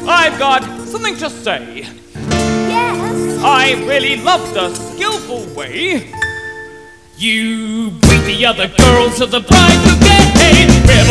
I've got something to say. Yes? I really love the skillful way you beat the other girls to the bride bouquet.